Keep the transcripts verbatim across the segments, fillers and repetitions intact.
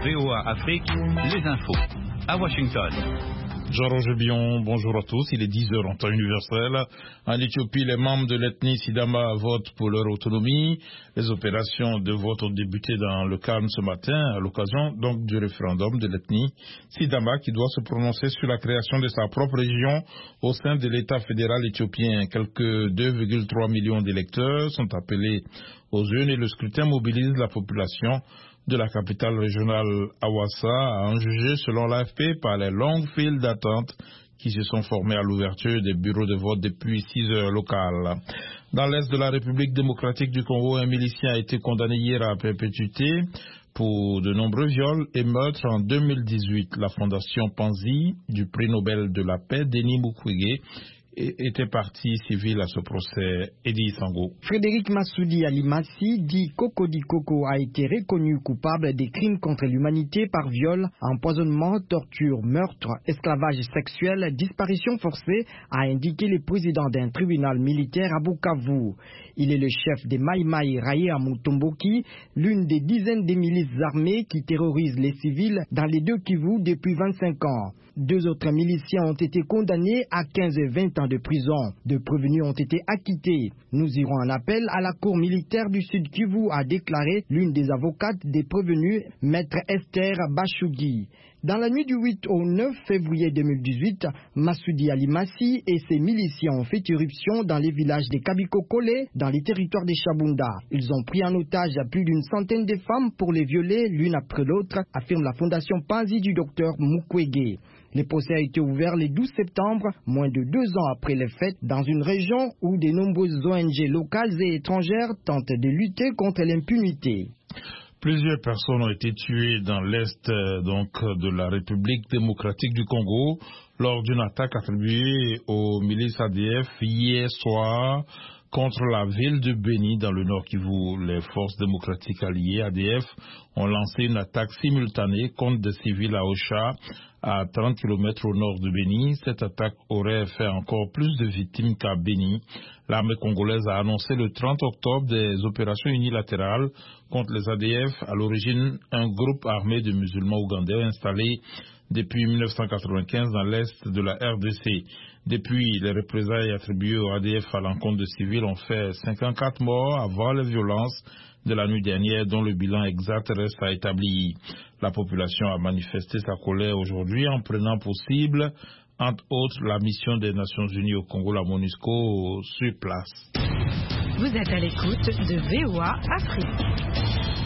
V O A Afrique, les infos. À Washington. Jean-Roger Bion, bonjour à tous. Il est dix heures en temps universel. En Éthiopie, les membres de l'ethnie Sidama votent pour leur autonomie. Les opérations de vote ont débuté dans le calme ce matin, à l'occasion donc du référendum de l'ethnie Sidama qui doit se prononcer sur la création de sa propre région au sein de l'État fédéral éthiopien. Quelques deux virgule trois millions d'électeurs sont appelés aux urnes et le scrutin mobilise la population de la capitale régionale Hawassa, à en juger selon l'A F P par les longues files d'attente qui se sont formées à l'ouverture des bureaux de vote depuis six heures locales. Dans l'est de la République démocratique du Congo, un milicien a été condamné hier à perpétuité pour de nombreux viols et meurtres en deux mille dix-huit. La fondation Panzi du prix Nobel de la paix, Denis Mukwege, était partie civile à ce procès. Eddie Sango. Frédéric Massoudi Alimassi, dit Cocody Coco, a été reconnu coupable des crimes contre l'humanité par viol, empoisonnement, torture, meurtre, esclavage sexuel, disparition forcée, a indiqué le président d'un tribunal militaire à Bukavu. Il est le chef des Mai Mai Raye à Mutomboki, l'une des dizaines de milices armées qui terrorisent les civils dans les deux Kivu depuis vingt-cinq ans. Deux autres miliciens ont été condamnés à quinze et vingt ans de prison. Deux prévenus ont été acquittés. Nous irons en appel à la cour militaire du Sud Kivu, a déclaré l'une des avocates des prévenus, maître Esther Bachugui. Dans la nuit du huit au neuf février deux mille dix-huit, Massoudi Alimassi et ses miliciens ont fait irruption dans les villages de Kabiko-Kole, dans les territoires des Chabunda. Ils ont pris en otage plus d'une centaine de femmes pour les violer l'une après l'autre, affirme la fondation Panzi du docteur Mukwege. Le procès a été ouvert le douze septembre, moins de deux ans après les fêtes, dans une région où de nombreuses O N G locales et étrangères tentent de lutter contre l'impunité. Plusieurs personnes ont été tuées dans l'est euh, donc de la République démocratique du Congo lors d'une attaque attribuée aux milices A D F hier soir contre la ville de Beni dans le Nord Kivu. Les forces démocratiques alliées A D F ont lancé une attaque simultanée contre des civils à Ocha, à trente kilomètres au nord de Beni. Cette attaque aurait fait encore plus de victimes qu'à Beni. L'armée congolaise a annoncé le trente octobre des opérations unilatérales contre les A D F, à l'origine un groupe armé de musulmans ougandais installé depuis mille neuf cent quatre-vingt-quinze dans l'est de la R D C. Depuis, les représailles attribuées au A D F à l'encontre de civils ont fait cinquante-quatre morts avant les violences de la nuit dernière, dont le bilan exact reste à établir. La population a manifesté sa colère aujourd'hui en prenant pour cible, entre autres, la mission des Nations Unies au Congo, la MONUSCO, sur place. Vous êtes à l'écoute de V O A Afrique.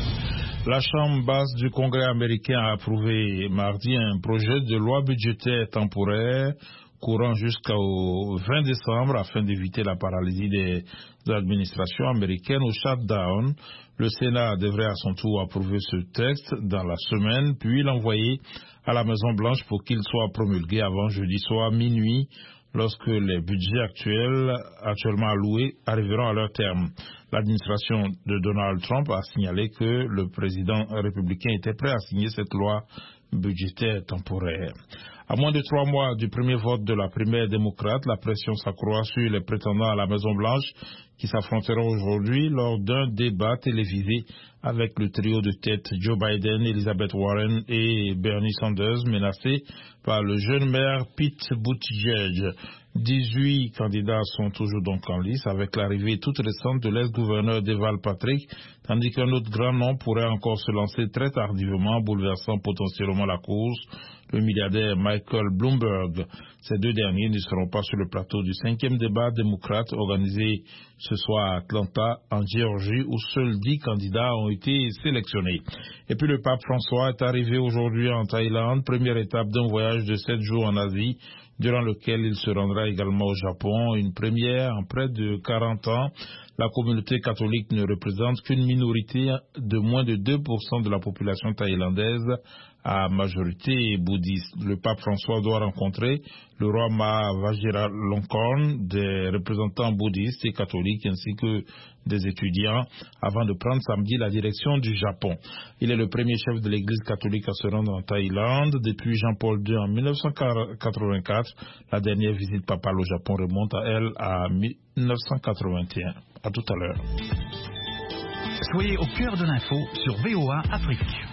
La Chambre basse du Congrès américain a approuvé mardi un projet de loi budgétaire temporaire courant jusqu'au vingt décembre afin d'éviter la paralysie des administrations américaines au shutdown. Le Sénat devrait à son tour approuver ce texte dans la semaine, puis l'envoyer à la Maison-Blanche pour qu'il soit promulgué avant jeudi soir minuit, lorsque les budgets actuels, actuellement alloués arriveront à leur terme. L'administration de Donald Trump a signalé que le président républicain était prêt à signer cette loi budgétaire temporaire. À moins de trois mois du premier vote de la primaire démocrate, la pression s'accroît sur les prétendants à la Maison-Blanche qui s'affronteront aujourd'hui lors d'un débat télévisé avec le trio de tête Joe Biden, Elizabeth Warren et Bernie Sanders menacés par le jeune maire Pete Buttigieg. dix-huit candidats sont toujours donc en lice avec l'arrivée toute récente de l'ex-gouverneur Deval Patrick, tandis qu'un autre grand nom pourrait encore se lancer très tardivement, bouleversant potentiellement la course, le milliardaire Michael Bloomberg. Ces deux derniers ne seront pas sur le plateau du cinquième débat démocrate organisé ce soir à Atlanta, en Géorgie, où seuls dix candidats ont été sélectionnés. Et puis le pape François est arrivé aujourd'hui en Thaïlande, première étape d'un voyage de sept jours en Asie, durant lequel il se rendra également au Japon, une première en près de quarante ans. La communauté catholique ne représente qu'une minorité de moins de deux pour cent de la population thaïlandaise à majorité bouddhiste. Le pape François doit rencontrer le roi Maha Vajiralongkorn, des représentants bouddhistes et catholiques ainsi que des étudiants avant de prendre samedi la direction du Japon. Il est le premier chef de l'église catholique à se rendre en Thaïlande depuis Jean-Paul deux en mille neuf cent quatre-vingt-quatre. La dernière visite papale au Japon remonte à elle à mille neuf cent quatre-vingt-un. À tout à l'heure. Soyez au cœur de l'info sur V O A Afrique.